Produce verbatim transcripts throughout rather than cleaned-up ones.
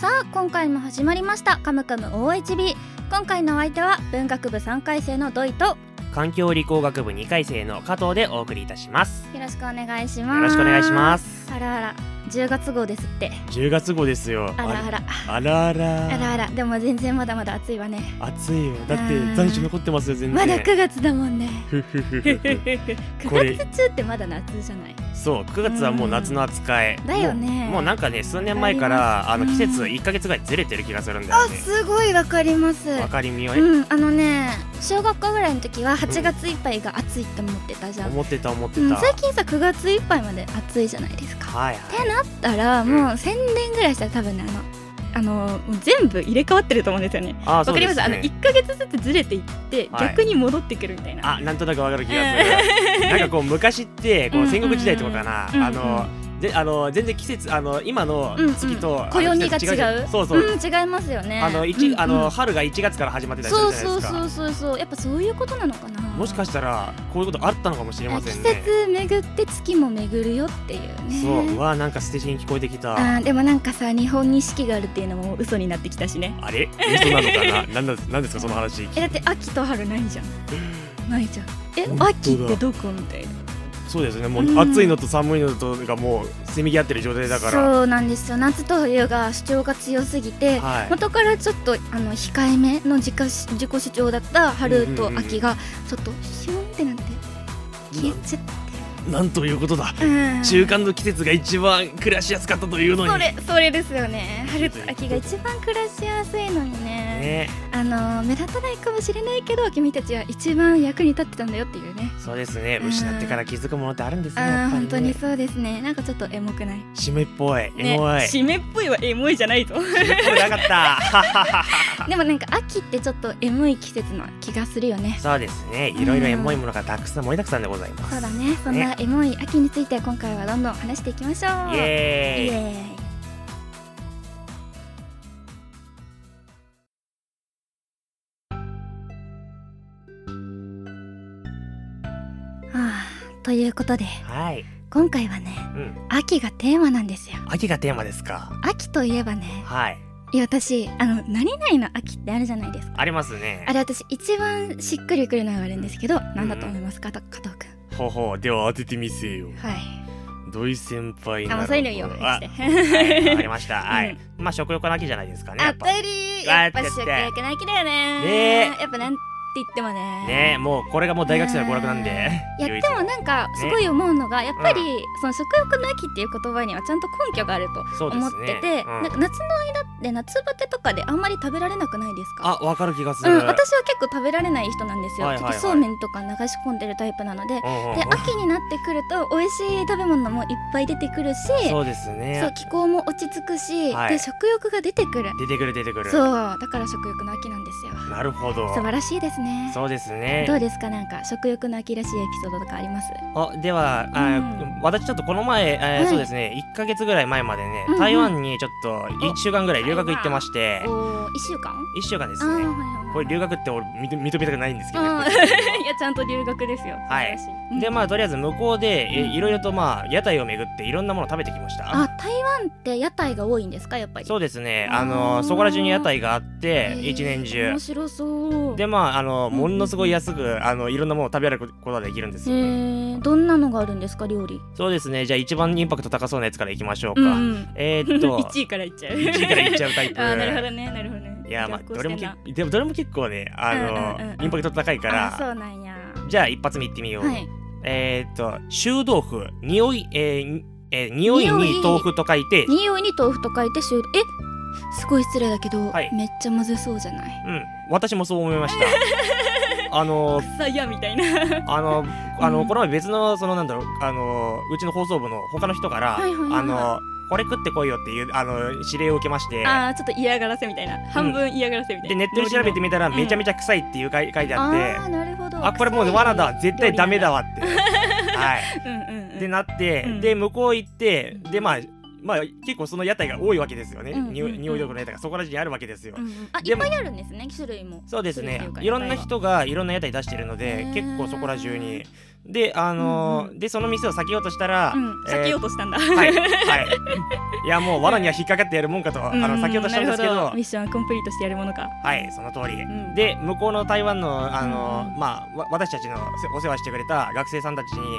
さあ今回も始まりましたカムカム オーエイチビー。 今回のお相手は文学部さんかい生のドイと環境理工学部にかい生の加藤でお送りいたします。 よろしくお願いします。 よろしくお願いします。 あらあらじゅうがつ号ですって。 じゅうがつ号ですよ。 あらあらあらあらあらあら。でも全然まだまだ暑いわね。 暑いよ。だって残暑残ってますよ。全然まだくがつだもんね。 ふふふふくがつ中ってまだ夏じゃない？ そうくがつはもう夏の扱いだよね。 もう、もうなんかね数年前からあの季節いっかげつぐらいずれてる気がするんだよね。 あ、すごいわかります。 わかりみよね。 うん、あのね小学校ぐらいの時ははちがついっぱいが暑いって思ってたじゃん、 思ってた思ってた、 うん、最近さくがついっぱいまで暑いじゃないですか。 はいはい、 ってなったらもうせんねんぐらいしたら多分ねあのあの全部入れ替わってると思うんですよね。わかります。あのいっかげつずつずれていって、はい、逆に戻ってくるみたいな。 あ、なんとなくわかる気がする。なんかこう昔ってこう戦国時代とかかな、うんうんうん、あのであの全然季節あの今の月と、うんうん、 暦が違う。 そうそう、うん、 違いますよね。 あの、うんうん、あの春がいちがつから始まってたりするじゃないですか。 そうそうそうそう、やっぱそういうことなのかな。 もしかしたらこういうことあったのかもしれませんね。 季節巡って月も巡るよっていうね。 そう、うわなんか素敵に聞こえてきた。 あでもなんかさ日本に四季があるっていうのも嘘になってきたしね。 あれ嘘なのかな。なんだなんですかその話。 えだって秋と春ないじゃん。ないじゃん。え秋ってどこみたいな。 そうですね。もう暑いのと寒いのとがもうせめぎ合ってる状態だから。 そうなんですよ。夏と冬が主張が強すぎて、はい、元からちょっとあの控えめの自己自己主張だった春と秋がちょっとシュンってなって消えちゃって。 なんということだ、うん、中間の季節が一番暮らしやすかったというのに。 それそれですよね。春と秋が一番暮らしやすいのにね。ねあの目立たないかもしれないけど君たちは一番役に立ってたんだよっていうね。 そうですね。失ってから気づくものってあるんですね。 あ、本当にそうですね。なんかちょっとエモくない？ 締めっぽい、エモい、 ね、締めっぽいはエモいじゃないと。 締めっぽいなかったでもなんか秋ってちょっとエモい季節の気がするよね。 そうですね。いろいろエモいものがたくさん盛りだくさんでございます。 そうだね。そんなエモい秋について今回はどんどん話していきましょう。 イエーイ、イエーイ。 はあ、ということで、 はい、 今回はね、うん、秋がテーマなんですよ。 秋がテーマですか。 秋といえばね、 はい、 いや私あの何々の秋ってあるじゃないですか。 ありますね。 あれ私一番しっくりくるのがあるんですけど、何だと思いますか、うん、加藤くん。 ほうほう、では当ててみせよ。 はい。 土井先輩なら。 あ、そういうのいいよ。 はい、わかりました。はい。まあ食欲の秋じゃないですかね。 当たり。やっぱ食欲の秋だよね。 ね。 やっぱなんって言ってもね。 ね、もうこれがもう大学生の娯楽なんで。 いやでもなんかすごい思うのが、やっぱりその食欲の秋っていう言葉にはちゃんと根拠があると思ってて、なんか夏の間って夏バテとかであんまり食べられなくないですか？ あ、わかる気がする。 うん、私は結構食べられない人なんですよ。ちょっとそうめんとか流し込んでるタイプなので、で秋になってくると美味しい食べ物もいっぱい出てくるし、 そうですね。 そう気候も落ち着くし、で食欲が出てくる。出てくる出てくる。そう、だから食欲の秋なんですよ。 なるほど。 素晴らしいですね。 そうですね。 どうですか、なんか食欲の秋らしいエピソードとかあります？ あ、では、うん、私ちょっとこの前、えーはい、そうですね、いっかげつぐらい前までね、うんうん、台湾にちょっといっしゅうかんぐらい留学行ってまして。 お、いっしゅうかん？ いっしゅうかんですね。これ留学って俺認めたくないんですけど、ね、 いやちゃんと留学ですよ。 はい。でまあとりあえず向こうでいろいろとまあ屋台を巡っていろんなものを食べてきました。 あ、台湾って屋台が多いんですか、やっぱり？ そうですね。あのそこら中に屋台があって一年中。 面白そう。 でまああのものすごい安くあのいろんなものを食べられることができるんですよね。 どんなのがあるんですか、料理？ そうですね。じゃあ一番インパクト高そうなやつからいきましょうか。うん、えー、っといちいからいっちゃう。 いちいからいっちゃうタイプ。 あ、なるほどね、なるほどね。 いやまあどれもでもどれも結構ねあの、うんうんうん、インパクト高いから。 あ、そうなんや。 じゃあ一発目いってみよう。はい、えー、っと臭豆腐、匂い、えーえー、匂いに豆腐と書いて、 匂いに豆腐と書いて臭、え、すごい失礼だけど、はい、めっちゃまずそうじゃない？ うん、私もそう思いました。あの草屋みたいなあのあの、うん、この前別のそのなんだろうあのうちの放送部の他の人から、はいはいはいはい、あのこれ食ってこいよっていうあの指令を受けまして、 あーちょっと嫌がらせみたいな、うん、半分嫌がらせみたいな。 でネットで調べてみたらめちゃめちゃ臭いっていう書いてあって、うん、 あーなるほど。 あ、これもう罠だ、絶対ダメだわってはいうんうん、うん、ってなって、うん、で向こう行って、でまあまあ結構その屋台が多いわけですよね。匂いどころの屋台がそこら中にあるわけですよ。 うんうん、あ、いっぱいあるんですね、種類も。 そうですね。いろんな人がいろんな屋台出してるので結構そこら中に。 であのーうんうん、でその店を避けようとしたら、 うん、えー、避けようとしたんだはいはいいやもう罠には引っかかってやるもんかと、あの避けようとしたんですけど、 どミッションコンプリートしてやるものか。 はいその通り、うん、で向こうの台湾のあのーうん、まあ私たちのお世話してくれた学生さんたちに、うんうん、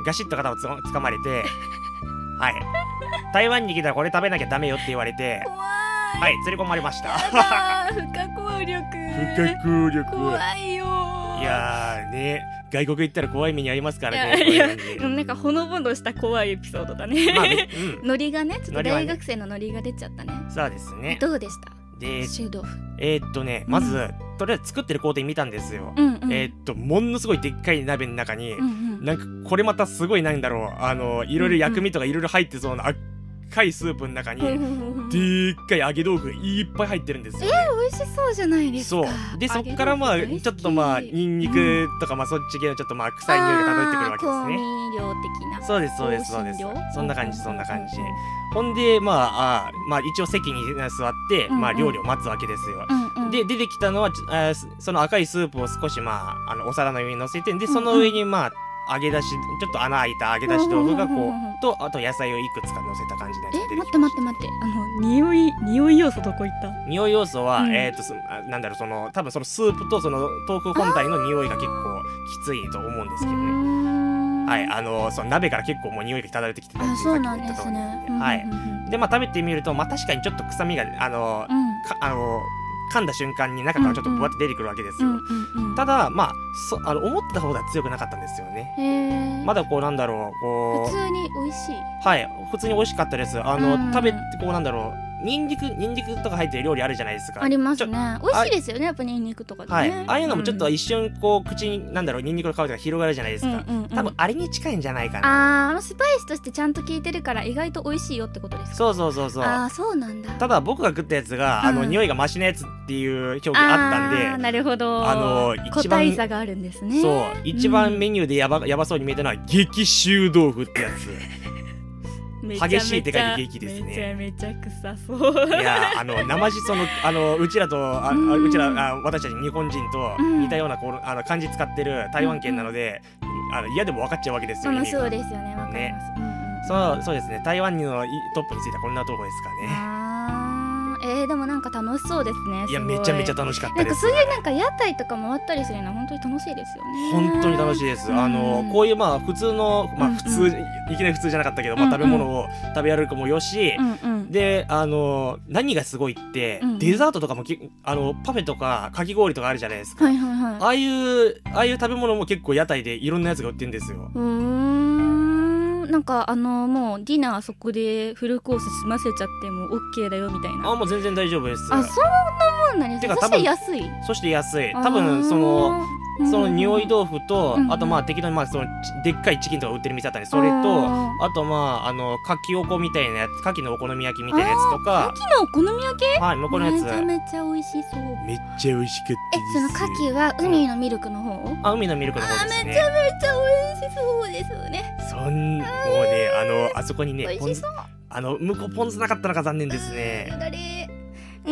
ガシッと肩をつかまれてはい台湾に来たらこれ食べなきゃダメよって言われて、はい連れ込まれました。 不可抗力不可抗力怖いよ。 いやーね、外国行ったら怖い目に遭いますからね。 いやいや、なんかほのぼのした怖いエピソードだね。まあね、うん、ノリがね、ちょっと大学生のノリが出ちゃったね。 そうですね。 どうでした？ で、 シュー豆腐。 えー、っとね、まず、うん、とりあえず作ってる工程見たんですよ。 うんうん、 えー、っとものすごいでっかい鍋の中に、うんうん、なんかこれまたすごいなんだろう、あのいろいろ薬味とかいろいろ入ってそうな。うんうん、赤いスープの中にでっかい揚げ豆腐いっぱい入ってるんですよ、ね、 えー、美味しそうじゃないですか。 そうでそっからまあちょっとまあニンニクとか、まあそっち系のちょっとまあ臭い匂いが漂ってくるわけですね。 香味料的な。 そうですそうですそうです。そんな感じそんな感じ。ほんでまああまあ一応席に座って、うんうん、まあ料理を待つわけですよ、うんうん、で出てきたのはあその赤いスープを少しまああのお皿の上に乗せて、でその上にまあ揚げ出しちょっと穴開いた揚げ出し豆腐がこうと、あと野菜をいくつか乗せた感じでやつが出てきました。 え待って待って待って、あの匂い匂い要素どこいった？ 匂い要素は、うん、えっ、ー、となんだろう、その多分そのスープとその豆腐本体の匂いが結構きついと思うんですけどね。はい、あのその鍋から結構もう匂いが漂ってきてたっていうさっきも言った通りなんで、はい。でまあ食べてみるとまあ確かにちょっと臭みがあの、うん、かあの噛んだ瞬間に中からちょっとぶわって出てくるわけですよ、うんうんうん、ただまあそあの思ってたほどは強くなかったんですよね。 へまだこうなんだろうこう普通に美味しい。 はい普通に美味しかったです。あの、うん、食べてこうなんだろうニンニクニンニクとか入ってる料理あるじゃないですか。 ありますね。美味しいですよねやっぱニンニクとかでね。 はいああいうのもちょっと一瞬こう口になんだろうニンニクの香りが広がるじゃないですか、うんうんうん、多分あれに近いんじゃないかな。 ああスパイスとしてちゃんと効いてるから意外と美味しいよってことですか。 そうそうそうそう。 ああそうなんだ。 ただ僕が食ったやつが、うん、あの匂いがマシなやつっていう表現あったんで、 あなるほど。 あの個体差があるんですね。 そう一番メニューでやば、うん、やばそうに見えたのは激臭豆腐ってやつ激しいって書いて激ですね。 めちゃめちゃ臭そう。 いやあの生地そのあのうちらとあ、うん、うちらあ私たち日本人と似たようなこのあの漢字使ってる台湾圏なので、うん、あの嫌でも分かっちゃうわけですよね。 そうですよね分かります、ねうんうん、 そうそうですね。台湾のトップについてはこんなとこですかね。 えー、でもなんか楽しそうですね。 いやめちゃめちゃ楽しかったです。 なんかそういうなんか屋台とか回ったりするのは本当に楽しいですよね。 本当に楽しいです、うん、あのこういうまあ普通のまあ普通、うんうん、いきなり普通じゃなかったけど、まあ、食べ物を食べ歩くもよし、うんうん、であの何がすごいって、うんうん、デザートとかもあのパフェとかかき氷とかあるじゃないですか、 はいはいはい、 ああいうああいう食べ物も結構屋台でいろんなやつが売ってるんですよ。 うーんなんかあのもうディナーそこでフルコース済ませちゃっても OK だよみたいな。 あもう全然大丈夫です。 あそんなもんなんですか。そして安い。 そして安い。多分そのその匂い豆腐と、うん、あとまあ適当にまあそのでっかいチキンとか売ってる店だったんでそれと、あとまああのかきおこみたいなやつ、かきのお好み焼きみたいなやつとか。 かきのお好み焼き？ はい向こうのやつ。 めちゃめちゃ美味しそう。 めっちゃ美味しかったです。 えそのかきは海のミルクの方？ あ海のミルクの方ですね。 あめちゃめちゃ美味しそうですよね。 そんもうねあのあそこにね美味しそう。 あの向こうポン酢なかったのが残念ですね。 うん、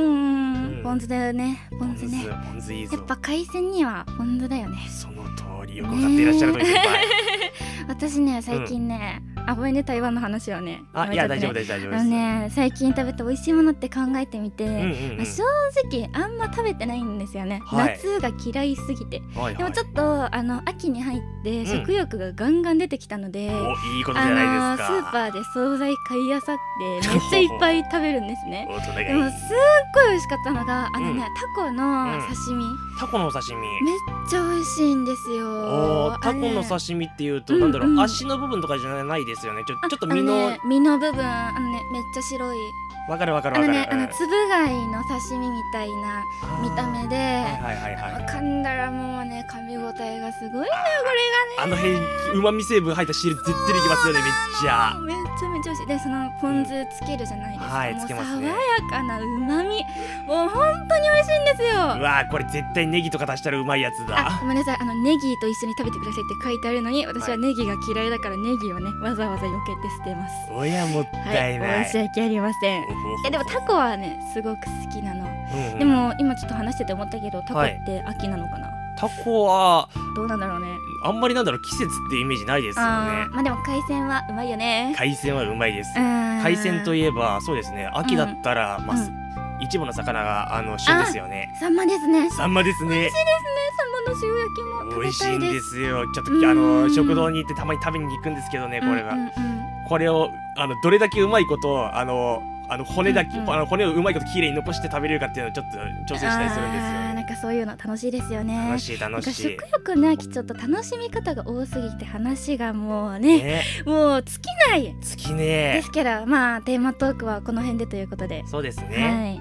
ポン酢だよね。ポン酢ね。 ポン酢いいぞ。 やっぱ海鮮にはポン酢だよね。 その通りよく分かっていらっしゃるという先輩。 私ね最近ね、うん、あごめんね台湾の話はね。 あ、ね、いや大丈夫です大丈夫です。 あのね最近食べた美味しいものって考えてみて、うんうんうん、正直あんま食べてないんですよね、はい、夏が嫌いすぎて、はいはい、でもちょっとあの秋に入って食欲がガンガン出てきたので、うん、 おいいことじゃないですか。 あのスーパーで惣菜買いあさってめっちゃいっぱい食べるんですね。でもすっごい美味しかったのがあのね、うん、タコの刺身、うん、 タコのお刺身めっちゃ美味しいんですよ。 タコの刺身っていうとなんだろう、うんうん、足の部分とかじゃないですよね。ちょ、ちょっと身の、 ね、身の部分あのねめっちゃ白い。 わかるわかるわかる。 あのね、あのつぶ貝の刺身みたいな見た目で、はいはいはいはい、噛んだらもうね噛み応えがすごいんだよこれがね。 あの辺うまみ成分入った汁絶対できますよね。めっちゃめっちゃめちゃ美味しい。でそのポン酢つけるじゃないですか、うん、はいつけますね。爽やかなうまみもう本当に美味しいんですよ。 うわーこれ絶対ネギとか足したらうまいやつだ。 あごめんなさい、あのネギと一緒に食べてくださいって書いてあるのに私はネギが嫌いだからネギをねわざわざ避けて捨てます。 おやもったいない、 はい、申し訳ありません。えでもタコはねすごく好きなの、うんうん、でも今ちょっと話してて思ったけどタコって秋なのかな、はい、 タコはどうなんだろうね。 あんまりなんだろう季節っていうイメージないですよね。 まあでも海鮮はうまいよね。 海鮮はうまいです。海鮮といえばそうですね、秋だったら、うん、まあ、うん、一部の魚があの旬ですよね。 サンマですね。 サンマですね。 美味しいですね。サンマの塩焼きも食べたいです。 美味しいんですよ。ちょっとあの食堂に行ってたまに食べに行くんですけどね、これが、うんうんうん、これをあのどれだけうまいことあのあの骨だけ、うんうん、あの骨をうまいこときれいに残して食べれるかっていうのをちょっと調整したりするんですよね。 なんかそういうの楽しいですよね。 楽しい楽しい。 食欲の秋ちょっと楽しみ方が多すぎて話がもうね、ねもう尽きない尽きねえですけど、まあテーマトークはこの辺でということで。 そうですね、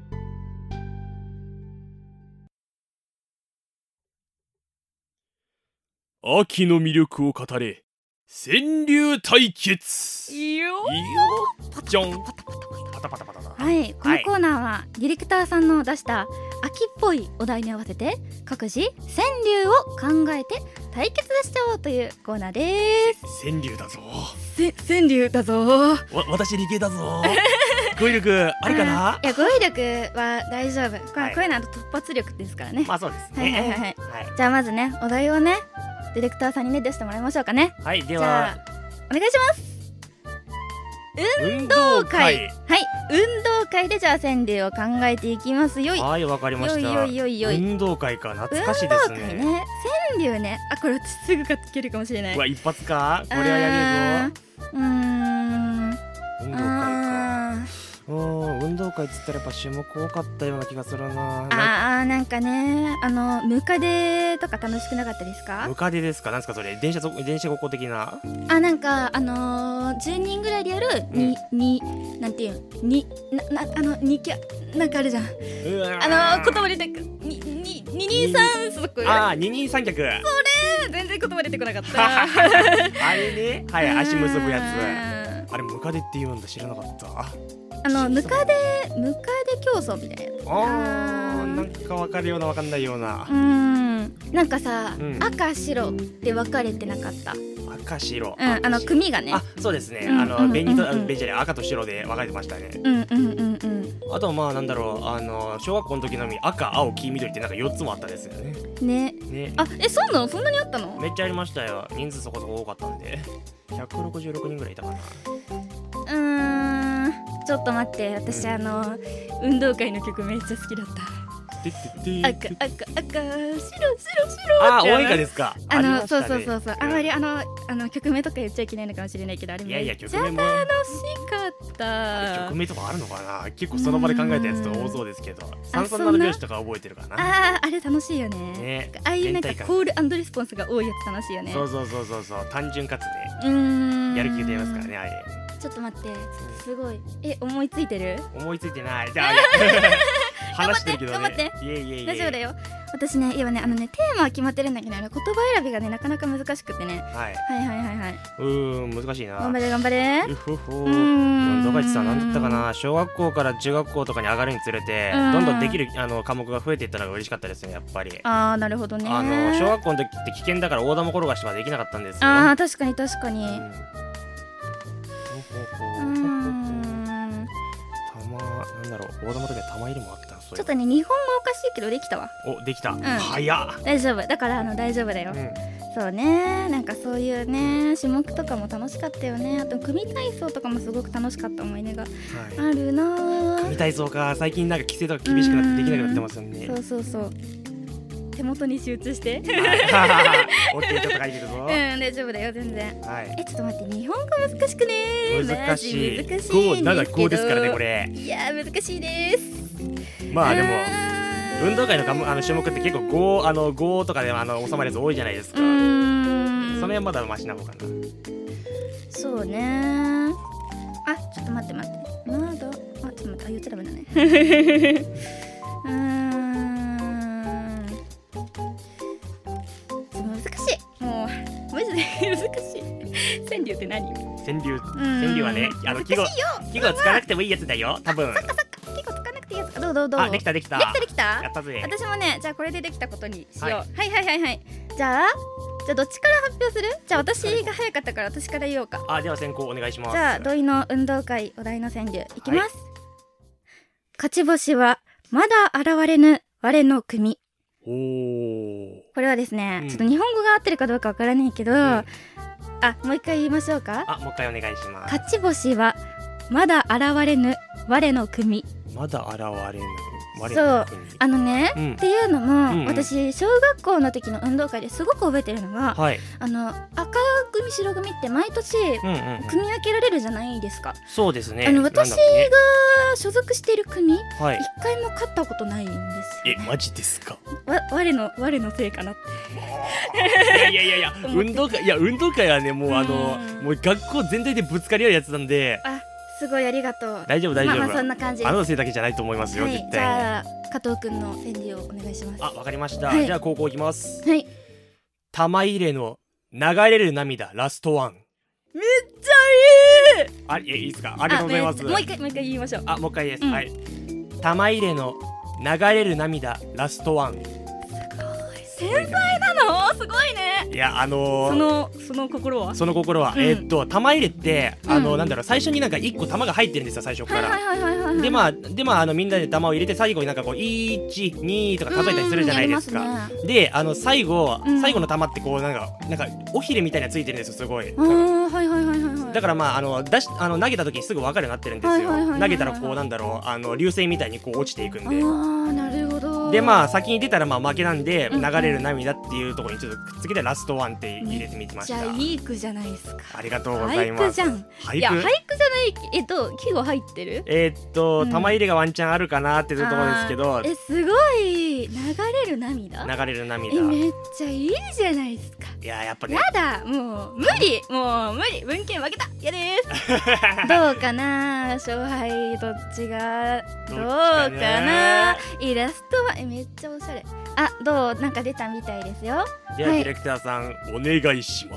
はい、秋の魅力を語れ川柳対決。いいよいいよじゃんパタパタパタ。 はい、このコーナーはディレクターさんの出した秋っぽいお題に合わせて各自川柳を考えて対決しちゃおうというコーナーです。 川柳だぞ。 川柳だぞ。 わ私理系だぞ。語彙力あるかな。 いや語彙力は大丈夫。これ、はい、こういうのは突発力ですからね。 まあそうですね。 はいはいはい、はい、じゃあまずねお題をねディレクターさんにね出してもらいましょうかね。 はい、ではお願いします。運動会。はい、運動会でじゃあ川柳を考えていきますよい。 はい、わかりました。 よいよいよいよい。 運動会か、懐かしいですね。 運動会ね、川柳ね。あ、これ私すぐ書けるかもしれない。 うわ、一発か。これはやべえぞ。 うーん。 運動会か。うん、運動会っつったらやっぱ種目多かったような気がするな。 ああ、なんかね、あのムカデとか楽しくなかったですか？ ムカデですか？なんですかそれ？電車電車ごっこ的な？ あ、なんかあのー、じゅうにんぐらいでやるに、うん、になんていうにななあのにキャなんかあるじゃん。あのー、言葉出てくにに二人三足。 ああ、二人三脚。それ全然言葉出てこなかった。 あれね、はい、足結ぶやつ。あれムカデって言うんだ、知らなかった。 あのムカデムカデ競争みたいなやつ。 あー、なんか分かるような分かんないような。 うーん、なんかさ、うん、赤白って分かれてなかった？ 赤白、 うん、あの組がね。 あ、そうですね、あの紅と紅じゃない赤と白で分かれてましたね。 うんうんうんうん。 あとまあなんだろう、あの小学校の時のみ赤青黄緑ってなんかよっつもあったですよね。 ね。 ね。 あ、え、そうなの？そんなにあったの？ めっちゃありましたよ。人数そこそこ多かったんでひゃくろくじゅうろくにんぐらいいたかな。 うーん、ちょっと待って、私、うん、あの運動会の曲めっちゃ好きだった。赤赤赤白白白。 あ、応援歌ですか。 あのそうそうそうそう。あまりあのあの曲名とか言っちゃいけないのかもしれないけど、あれめっちゃ楽しかった。 曲名とかあるのかな。結構その場で考えたやつと多そうですけど、三三七拍子とか覚えてるかな。 ああ、あれ楽しいよね。ああいうなんかコール&レスポンスが多いやつ楽しいよね。 そうそうそうそうそう。単純かつね、やる気が出ますからね、あれ。 ちょっと待って、すごい。え、思いついてる？ 思いついてない。じゃあ話してるけどね。 頑張って。 いえいえいえ。 大丈夫だよ。私ね、今ね、あのね、テーマは決まってるんだけど、言葉選びがね、なかなか難しくてね。はい。はいはいはいはい。 うーん、難しいな。 頑張れ頑張れ。 うほほ。運動会ってさ、なんだったかな。小学校から中学校とかに上がるにつれて、どんどんできるあの科目が増えていったのが嬉しかったですね、やっぱり。 ああ、なるほどね。 あの小学校の時って危険だから大玉転がしはできなかったんですよ。 ああ、確かに確かに。 なんだろう、大玉の時は玉入れもあった。 ちょっとね、日本語おかしいけどできたわ。 お、できた。うん、早っ。 大丈夫。だからあの大丈夫だよ。うん、そうね、なんかそういうね種目とかも楽しかったよね。あと組体操とかもすごく楽しかった思い出があるな。はい、 組体操か、最近なんか規制とか厳しくなってできなくなってますよね。 そうそうそう。手元に集中して。 オッケー、ちょっと書いてるぞ。 うん、大丈夫だよ、全然。はい。え、ちょっと待って、日本語難しくねー。難しい。 難しい。 ご、なな、ごですからね、これ。 いやー、難しいです。 まあでも運動会のかあの種目って結構ごあのごとかであの収まるやつ多いじゃないですか。うーん、その辺はまだマシな方かな。 そうね。あ、ちょっと待って待って。まだ、あ、ちょっと待って、あ、言っちゃダメだね。うーん、難しい。もうマジで難しい。川柳って何？ 川柳、川柳はね、あの季語季語使わなくてもいいやつだよ、多分。どうどうどう。 あ、できたできた。 できたできた。 やったぜ。 私もね、じゃあこれでできたことにしよう。はいはいはいはいはい。じゃあじゃあどっちから発表する？じゃあ私が早かったから私から言おうか。 あ、では先行お願いします。 じゃあ土井の運動会お題の川柳いきます。勝ち星はまだ現れぬ我の組。 おー。 これはですね、 うん、 ちょっと日本語が合ってるかどうかわからないけど、うん、あ、もう一回言いましょうか。 あ、もう一回お願いします。 勝ち星はまだ現れぬ我の組。 まだ現れぬそう、あのね、うん、っていうのも、うんうん、私小学校の時の運動会ですごく覚えてるのが、はい、あの赤組白組って毎年組み分けられるじゃないですか。 そうですね。 あの私が所属している組、はい、一回も勝ったことないんですよ、 ね。え、マジですか。 わ我の我のせいかなっていやいやいや運動会いや運動会はねもうあのもう学校全体でぶつかり合うやつなんで。 あ、すごいありがとう。 大丈夫大丈夫。 まあ、まあそんな感じです。 あなたのせいだけじゃないと思いますよ、はい、絶対に。 じゃあ加藤くんの返事をお願いします。 あ、わかりました、はい、じゃあ高校いきます。 はい。 玉入れの流れる涙ラストワン。 めっちゃいい。 あ、いいですか。ありがとうございます。 もう一回もう一回言いましょう。 あ、もう一回です、うん、はい。玉入れの流れる涙ラストワン。 天才なの、すごいね。 いや、あのー、 そのその心はその心は、うん、えー、っと玉入れってあのーうん、なんだろう、最初になんか一個玉が入ってるんですよ、最初から。でまあでまああのみんなで玉を入れて最後になんかこういち、にとか数えたりするじゃないですか。うん、であの最後、うん、最後の玉ってこうなんかなんか尾ひれみたいなついてるんですよ、すごい。だからまああの出しあの投げた時にすぐ分かるようになってるんですよ。投げたらこうなんだろう、あの流星みたいにこう落ちていくんで。 あ、なるほど。 でまあ先に出たらまあ負けなんで、流れる涙っていうところにちょっとくっつけてラストワンって入れてみてました。 じゃあいい句じゃないですか。 ありがとうございます。 俳句じゃん。俳句？いや俳句じゃない、えっと季語入ってる？えー、っと、うん、玉入れがワンチャンあるかなっていうところですけど。 え、すごい。流れる涙？ 流れる涙。 え、めっちゃいいじゃないですか。 いややっぱね。 やだ、もう無理、もう無理、文献負けた、やですどうかな、勝敗どっちがどうかな。イラストはえめっちゃおしゃれ。あ、どう、なんか出たみたいですよ。 では、はい、ディレクターさんお願いします。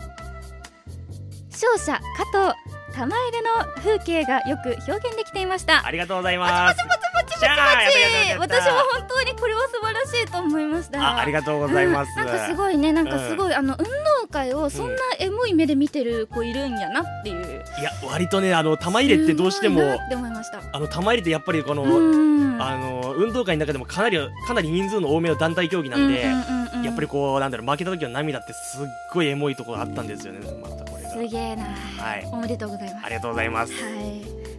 勝者加藤、玉入れの風景がよく表現できていました。 ありがとうございます。 パチパチパチパチパチパチ。私も本当にこれは素晴らしいと思いました。 あ, ありがとうございます、 うん、なんかすごいね、なんかすごい、うん、あの運動会をそんなエモい目で見てる子いるんやなっていう。いや割とね、あの玉入れってどうしてもって思いました。 あの玉入れってやっぱりこの、あの運動会の中でもかなりかなり人数の多めの団体競技なんで、やっぱりこうなんだろう、負けた時の涙ってすっごいエモいところがあったんですよね。またこれがすげえな、はい、おめでとうございます。 ありがとうございます。 はい、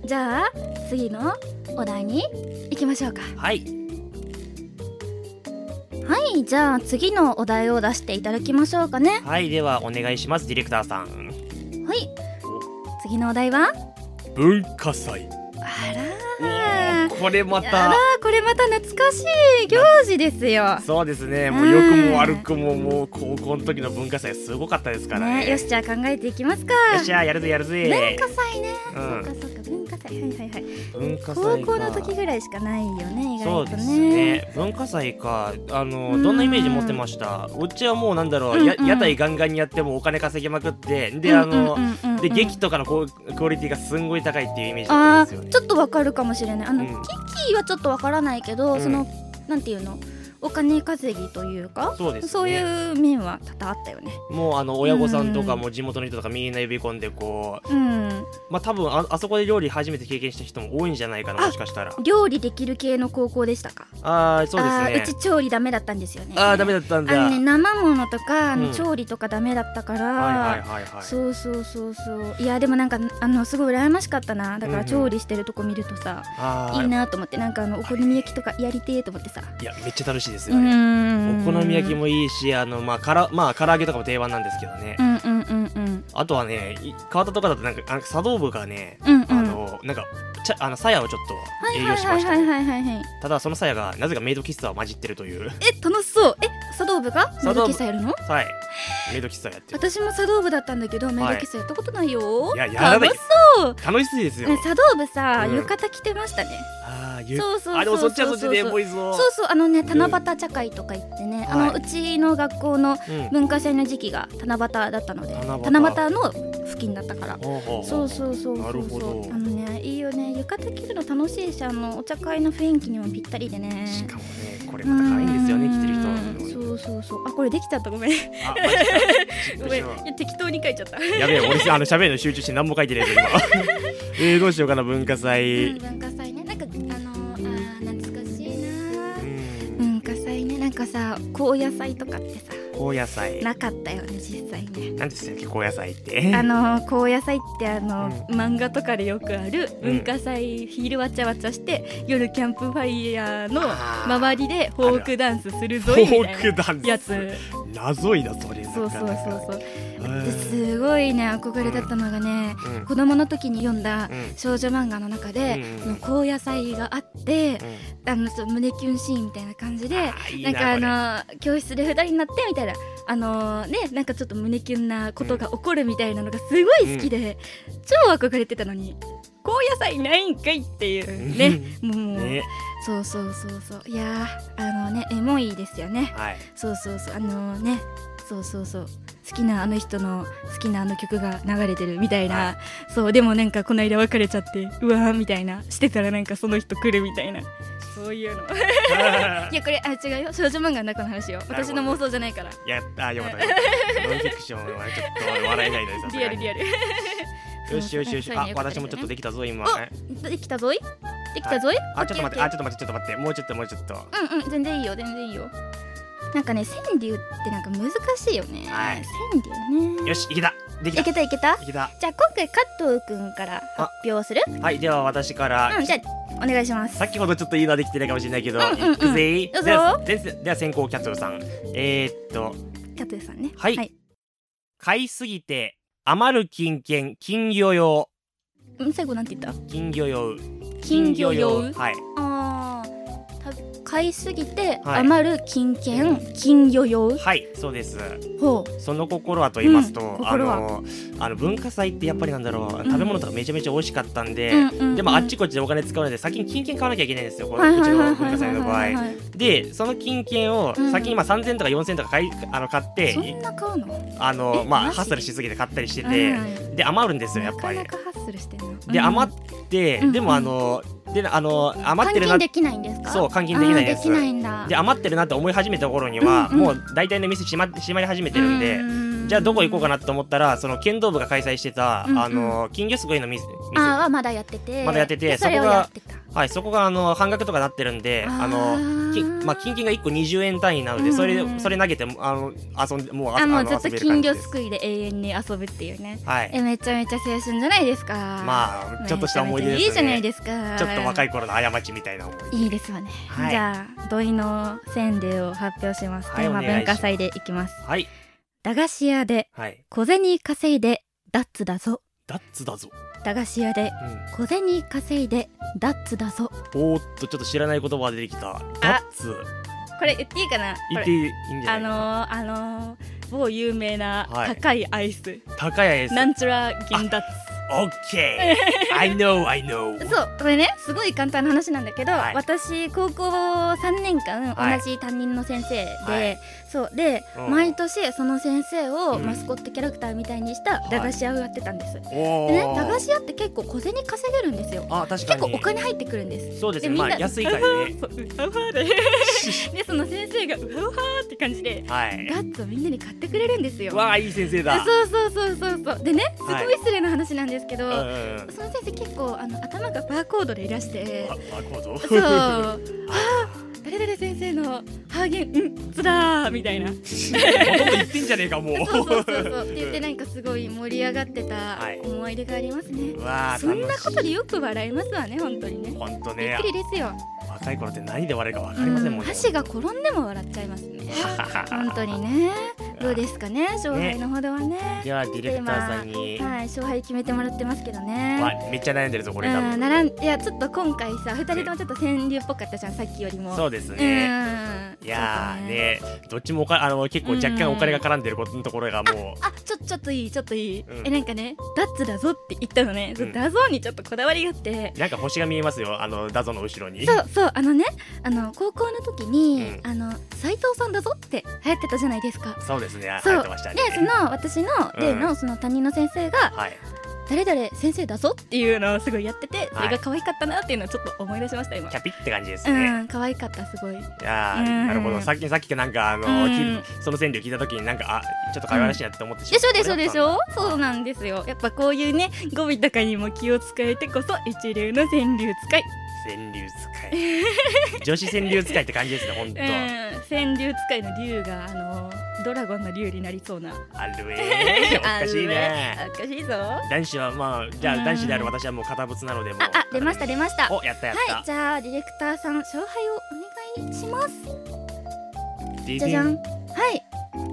じゃあ次のお題に行きましょうか。 はいはい、じゃあ次のお題を出していただきましょうかね。 はい、ではお願いします、ディレクターさん。 はい、次のお題は文化祭。 あらー、 これまたあらこれまた懐かしい行事ですよ。 そうですね、もう良くも悪くももう高校の時の文化祭すごかったですからね。 ね、よし、じゃあ考えていきますか。 よっしゃ、やるぜやるぜ。 文化祭ね、うん、そうかそうか、文化祭、はいはいはい。 文化祭高校の時ぐらいしかないよね、意外とね。 そうですね、文化祭か、あのどんなイメージ持ってました？うちはもうなんだろう、うんうん、や屋台ガンガンにやってもお金稼ぎまくって、であの、うんうんうんうん、で劇とかのクオリティがすんごい高いっていうイメージだったんですよね。 あ、ちょっとわかるかもしれない。あの、うん、キキはちょっとわからないけど、うん、そのなんていうの、お金稼ぎというか、 そうですね、 そういう面は多々あったよね。 もうあの親御さんとかも地元の人とかみんな呼び込んでこう、うん、まあ多分 あ, あそこで料理初めて経験した人も多いんじゃないかな、もしかしたら。 料理できる系の高校でしたか？ ああ、そうですね。 うち調理ダメだったんですよね。 ああ、ダメだったんだ。 あの、ね、生ものとかあの、うん、調理とかダメだったから、 はいはいはいはい、 そうそうそうそう。いやでもなんかあのすごい羨ましかったな。だから調理してるとこ見るとさ、うんうん、いいなと思って、なんかあのお好み焼きとかやりてーと思ってさ。いやめっちゃ楽しいですよね。お好み焼きもいいし、あのまあからまあ唐揚げとかも定番なんですけどね。 うんうんうんうん。 あとはね、川田とかだとなんかあの茶道部がね、うんうん、あのなんかちゃあの鞘をちょっと営業しましたね。ただその鞘がなぜかメイド喫茶を混じってるという。 え、楽しそう。え、茶道部がメイド喫茶やるの？ はい、メイド喫茶やってる。 私も茶道部だったんだけど、メイド喫茶やったことないよ。 はい、いや、やらない。楽しそう。楽しいですよ。 ね、茶道部さ、うん、浴衣着てましたね。 ああ、そうそうそうそう。あ、でもそっちはそっちでエモいぞ。 そうそう、あのね、七夕茶会とか行ってね、うん、あの、はい、うちの学校の文化祭の時期が七夕だったので、うん、七夕の付近だったから。そうそうそうそうそう。なるほど。あのね、いいよね、浴衣着るの楽しいし、あのお茶会の雰囲気にもぴったりでね。 しかもね、これまた可愛いんですよね、着てる人。 そうそうそう。あ、これできちゃった、ごめん。あ、ごめん、いや適当に書いちゃった。 やべえ、俺あの喋るの集中して何も書いてないけど今。えー、どうしようかな、文化祭。 うん、文化祭ね、なんかあのー、あ、懐かしいな。文化祭ね、なんかさ、 さ高野菜とかってさ高野菜なかったよね実際ね。 なんでしたっけ高野菜ってあの高野菜ってあの、うん、漫画とかでよくある文化祭、うん、昼わちゃわちゃして夜キャンプファイヤーの周りでフォークダンスするぞいみたいなやつ。 謎いなそれ。 そうそうそうそう。すごいね憧れだったのがね、うん、子供の時に読んだ少女漫画の中で、うん、高野菜があって、うん、あのそう胸キュンシーンみたいな感じで、いいななんかあの教室でふたりになってみたいなあのー、ねなんかちょっと胸キュンなことが起こるみたいなのがすごい好きで、うん、超憧れてたのに高野菜ないんかいっていうねもう、ね、そうそうそうそういやーあのねエモいですよね、はい、そうそうそうあのー、ねそうそうそう好きなあの人の好きなあの曲が流れてるみたいな、はい、そうでもなんかこの間別れちゃってうわーみたいなしてたらなんかその人来るみたいなそういうのいやこれあ違うよ少女漫画の中の話よ私の妄想じゃないから。 いやあよかったよかったノンフィクションはちょっと笑えないのでリアルリアルよしよしよしあ私もちょっとできたぞ今。 できたぞいできたぞい、はい、 あちょっと待ってあちょっと待ってちょっと待ってもうちょっともうちょっとうんうん全然いいよ全然いいよ。なんかね川柳ってなんか難しいよね、はい、川柳ね。 よしいけたできたいけたいけたいけた。 じゃあ今回加藤くんから発表する。 はいでは私から、 うん、じゃあお願いします。 先ほどちょっといいのはできてないかもしれないけど、うんうんうん、いくぜどうぞ。 ではでは先行キャットさんえー、っとキャットさんねはい、はい、買いすぎて余る金券金魚用。 ん最後なんて言った。 金魚用金魚用はいあ買いすぎて余る金券、はい、金魚用はいそうです。 ほうその心はと言いますと、うん、あのあの文化祭ってやっぱりなんだろう、うん、食べ物とかめちゃめちゃ美味しかったんで、うんうんうん、でもあっちこっちでお金使うので先に金券買わなきゃいけないんですよ、このうちの文化祭の場合で。その金券を先にまあさんぜんとかよんせんとか買いあの買ってそんな買うのあのまあハッスルしすぎて買ったりしてて、うん、で余るんですよやっぱり。 なかなかハッスルしてんので余って、うん、でもあのであの余ってるな換金できないんですか。 そう換金できないです。 できないんだ。 で余ってるなって思い始めた頃には、うんうん、もう大体の店閉ま閉まり始めてるんで、うんじゃあどこ行こうかなと思ったらその剣道部が開催してた、うんうん、あの金魚すくいの店あまだやっててまだやっててそこがはいそこがあの半額とかなってるんであのまあ金券がいっこにじゅうえん単位なので、うんうん、それそれ投げてあの遊んでもうあもうずっと金魚すくいで永遠に遊ぶっていうね。 はいえめちゃめちゃ青春じゃないですか。 まあちょっとした思い出ですね。 いいじゃないですか。 ちょっと若い頃の過ちみたいな思い出。 いいですわね、はい、じゃあ土井の川柳を発表します。テーマ文化祭でいきます。 はい駄菓子屋で小銭稼いでダッツだぞ。 ダッツだぞ。 駄菓子屋で小銭稼いでダッツだぞ、 うん、おーっとちょっと知らない言葉が出てきた。ダッツこれ言っていいかな。 言っていいんじゃないかな。 あのー、あのー、某有名な高いアイス、はい、 高いアイスなんちゃら銀ダッツ。 オッケーI know I know そうこれねすごい簡単な話なんだけど、はい、私高校さんねんかん同じ担任の先生で、はい、そうで、うん、毎年その先生をマスコットキャラクターみたいにした駄菓子屋をやってたんです、はい、でね駄菓子屋って結構小銭稼げるんですよ。 あ確かに結構お金入ってくるんです。 そうですねでみんな、まあ、安いからねうわうわででその先生がうわうわって感じで、はい、ガッツをみんなに買ってくれるんですよ。 わあいい先生だ。 そうそうそうそうそうでねすごい失礼な話なんですけど、はい、その先生結構あの頭がバーコードでいらしてバーコードそうあ誰々先生のハーゲンうんつだーみたいなほとんど言ってんじゃねえかもうそうそうそうそうって言ってなんかすごい盛り上がってた思い出がありますね、はい、そんなことでよく笑いますわね本当にね。 本当ねびっくりですよ。 若い頃って何で笑いか分かりませんもんね。 箸が転んでも笑っちゃいますね本当にね。どうですかね勝敗のほどはね。 ではディレクターさんにはい勝敗決めてもらってますけどね。 わめっちゃ悩んでるぞこれ多分。 ならんいやちょっと今回さふたりともちょっと川柳っぽかったじゃんさっきよりも。 そうですね。いやーねどっちもおかあの結構若干お金が絡んでることのところがもうあちょちょっといいちょっといいえなんかねダッツだぞって言ったのねダゾーンにちょっとこだわりがあってなんか星が見えますよあのダゾの後ろに。 そうそうあのねあの高校の時にあの斉藤さんだぞって流行ってたじゃないですか。 そうですね流行ってましたね。 でその私の例のその担任の先生が誰々先生だぞっていうのをすごいやっててそれが可愛かったなっていうのをちょっと思い出しました今。 キャピって感じですね。 うん可愛かったすごい。いやなるほどさっきさっきなんかあのその川柳聞いた時になんかあちょっと可愛らしいなって思ってしまった。 でしょでしょでしょそうなんですよ。やっぱこういうね語尾とかにも気を使えてこそ一流の川柳使い。 川柳使い女子川柳使いって感じですね、ほんと、うん、 川柳使いの竜があのドラゴンの竜になりそうな。 あるえー、おかしいねおかしいぞ。 男子はまあじゃあ男子である私はもう堅物なのでもうああ出ました出ました。 おやったやった。 はい、じゃあディレクターさん勝敗をお願いします。じゃじゃん。はい、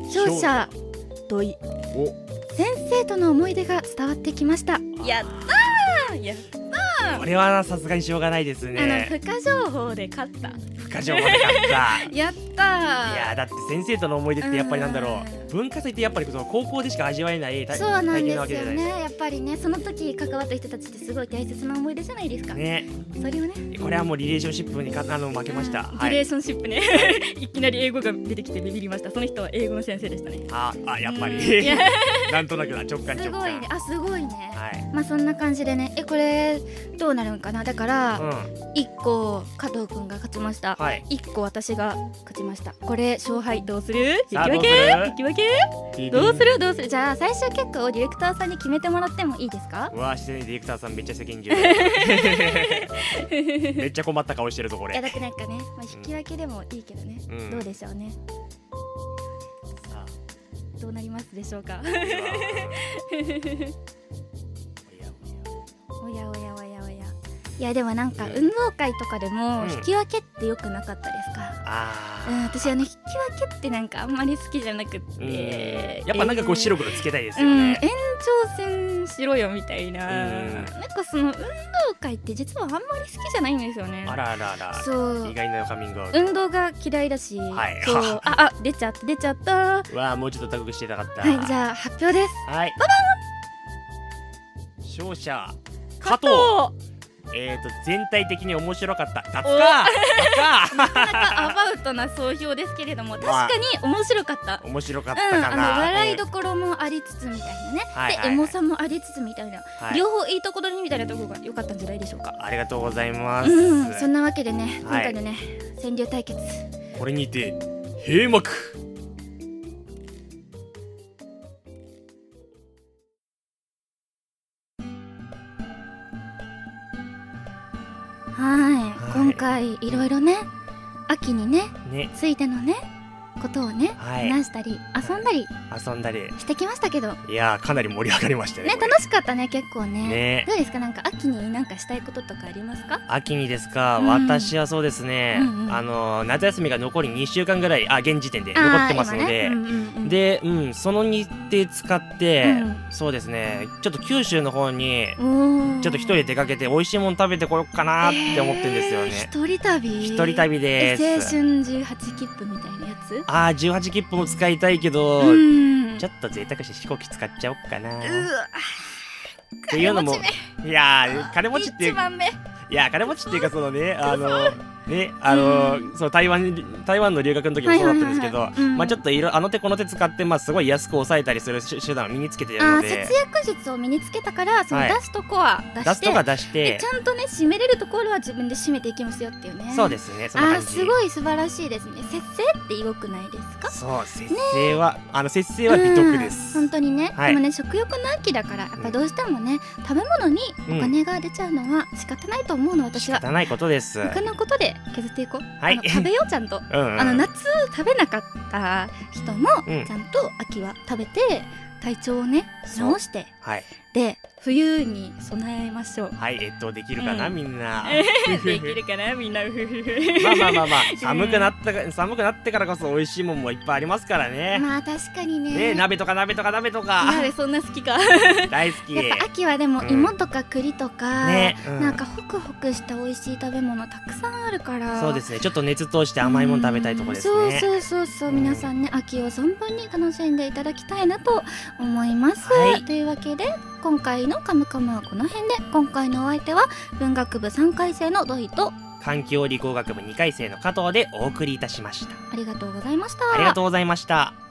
勝者土井先生との思い出が伝わってきました。やったーやったー。 これはさすがにしょうがないですね。 あの付加情報で勝った。 付加情報で勝ったやったー。 いやだって先生との思い出ってやっぱりなんだろう、文化祭ってやっぱりその高校でしか味わえない体そうなんですよ体験なわけじゃないですか。 ね。やっぱりね、その時関わった人たちってすごい大切な思い出じゃないですかね。 それをね、 これはもうリレーションシップにかあの負けました、 リレーションシップねいきなり英語が出てきてビビりました。その人は英語の先生でしたね。 ああやっぱりなんとなくな直感直感すごいね。あすごいね、 はい、 まあそんな感じでね、えこれどうなるんかな。だからうん、 いっこ加藤くんが勝ちました、 はい、 いっこ私が勝ちました。これ勝敗どうする？引きさあ分け引き分けどうするどうする。じゃあ最終結果をディレクターさんに決めてもらってもいいですか？ うわ自然にディレクターさんめっちゃ責任重めっちゃ困った顔してるぞこれ。 いやだってなんかね、まあ、引き分けでもいいけどね、うん、どうでしょうね。 さあどうなりますでしょうか。おやおやおやおや。いやでもなんか運動会とかでも引き分けってよくなかったですか？ あうん、私はね引き分けってなんかあんまり好きじゃなくって、 やっぱなんかこう白黒つけたいですよね、 うん、延長戦しろよみたいな、なんかその運動会って実はあんまり好きじゃないんですよね。 あらあらあら、 そう意外なカミングアウト。 運動が嫌いだし、 はい、 そうああ出ちゃった出ちゃった。 わあもうちょっと高くしてたかった。 はい、じゃあ発表です。 はい、 ババン。勝者加藤。 えーと全体的に面白かった。勝つか勝つかなかなかアバウトな総評ですけれども、確かに面白かった。 面白かったかな、 うん、あの笑いどころもありつつみたいなね、 はいはい、 でエモさもありつつみたいな、 はい、 両方いいところにみたいなところが良かったんじゃないでしょうか。 ありがとうございます、 うん、そんなわけでね、 はい、 今回のね川柳対決これにて閉幕。 はい、今回いろいろね秋にねねついてのねことをね、はい、話したり遊んだり遊んだりしてきましたけど、 いやーかなり盛り上がりましたね。 ね楽しかったね結構ね。 ねどうですか、なんか秋になんかしたいこととかありますか？ 秋にですか、うん、私はそうですね、うんうん、あの夏休みが残りにしゅうかんぐらいあ現時点で残ってますので、ねうんうんうん、で、うん、その日程使って、うん、そうですねちょっと九州の方にちょっと一人で出かけて美味しいもの食べてこようかなって思ってるんですよね。 えー、一人旅一人旅です。 青春じゅうはち切符みたいなやつ。 あーじゅうはち切符も使いたいけど、うん、ちょっと贅沢して飛行機使っちゃおうかな。うわっていうのもいやー金持ちっていういや金持ちっていうかそのねあのねあのーうん、その台湾台湾の留学の時もそうだったんですけど、まあちょっといろあの手この手使ってまあすごい安く抑えたりする手段を身につけてるので、 あ節約術を身につけたからその出すとこは出して、 出すとか出してちゃんとね締めれるところは自分で締めていきますよっていうね。 そうですね、そんな感じ。 あすごい素晴らしいですね。節制って良くないですか？ そう節制は、ね、あの節制は美徳です。 本当にね、 はい、 でもね食欲の秋だからやっぱどうしてもね、うん、食べ物にお金が出ちゃうのは仕方ないと思うの、私は。 仕方ないことです。 他のことで削っていこう。 はい、 食べようちゃんとうん、うん、あの夏食べなかった人もちゃんと秋は食べて体調をね直して、 はい、 で冬に備えましょう。 はい、えっとできるかな、うん、みんなできるかなみんなまあまあまあまあ寒くなった寒くなってからこそ美味しいもんもいっぱいありますからね。 まあ確かにね。 ね鍋とか鍋とか鍋とか鍋そんな好きか大好き。 やっぱ秋はでも芋とか栗とか、 うんねうん、 なんかホクホクした美味しい食べ物たくさんあるから。 そうですね、ちょっと熱通して甘いもの食べたいところですね。 そうそうそうそう、うん、皆さんね秋を存分に楽しんでいただきたいなと思います、はい、というわけで今回のカムカムはこの辺で、今回のお相手は文学部さんかい生の土井と環境理工学部にかい生の加藤でお送りいたしました。 ありがとうございました。 ありがとうございました。